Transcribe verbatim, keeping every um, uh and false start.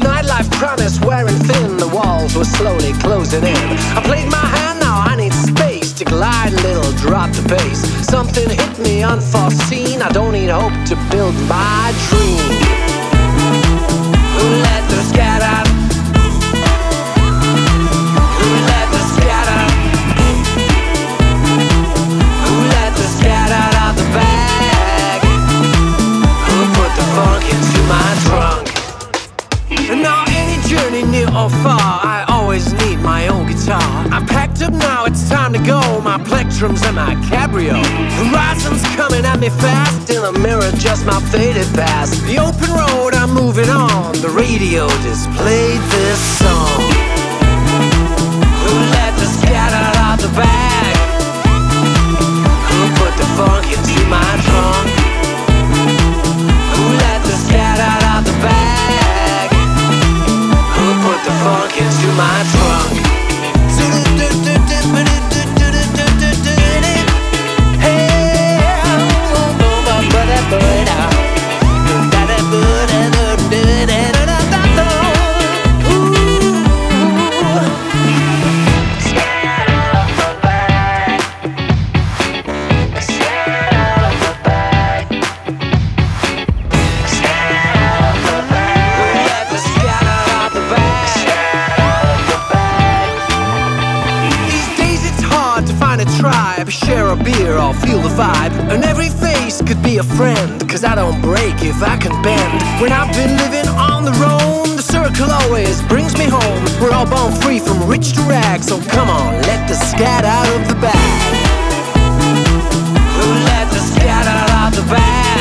nightlife promise wearing thin. The walls were slowly closing in. I played my hand, now I need space to glide a little, drop the pace. Something hit me unforeseen. I don't need hope to build my dream. Who let the scatter? Who let the scatter? Who let the scatter out the bag? Who put the funk into my trunk? And now any journey near or far, I always need my own guitar. I'm packed up now, it's time to go. My plectrums and my cabrio. Horizons coming at me fast. In the mirror, just my faded past. The open road, I'm moving on. The radio displayed this song. Who let the scatter out the bag? Who put the funk into my trunk? Who let the scatter out the bag? Who put the funk into my trunk? Tribe, share a beer, I'll feel the vibe. And every face could be a friend, cause I don't break if I can bend. When I've been living on the road, the circle always brings me home. We're all born free from rich to rags, so come on, let the scat out of the bag. Who let the scat out of the bag?